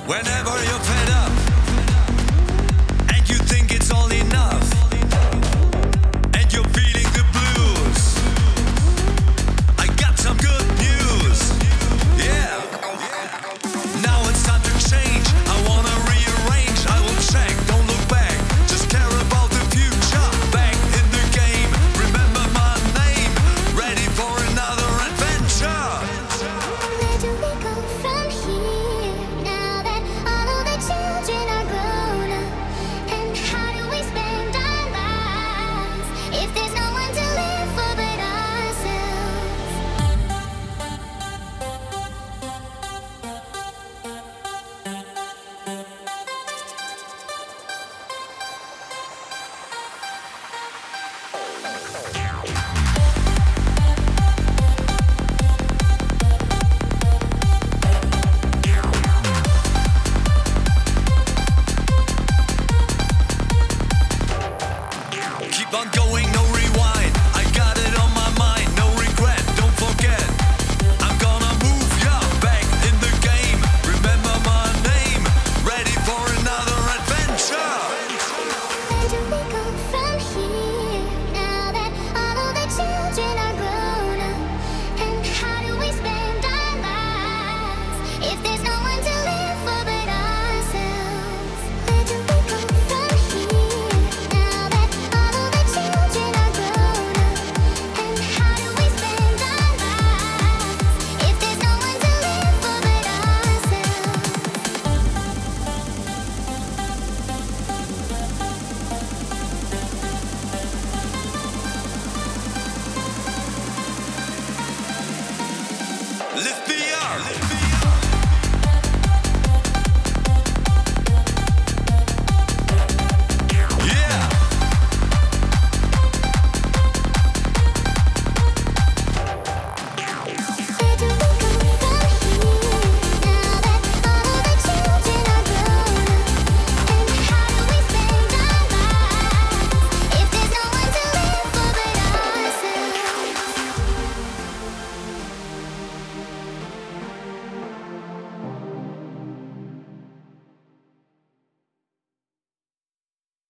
Whenever you're fed up and you think it's all enough and you're feeling the blues, I got some good news. Yeah. Now it's time to change. I wanna rearrange. I will check. Don't look back. Just care about the future. Back in the game. Remember my name. Ready for another adventure. Where do we go from here now that all of the children are grown up? And how do we spend our lives if there's no one to live for but ourselves? Keep on going, no rewind. I got it on my mind, no regret. Don't forget, I'm gonna move ya back in the game. Remember my name. Ready for another adventure. Where do we go from here now that all of the children are grown up? And how do we spend our lives if there's no one to live for but ourselves? Where do we go from here now that all of the children are grown up? And how do we spend our lives if there's no one to live for but ourselves? Lift me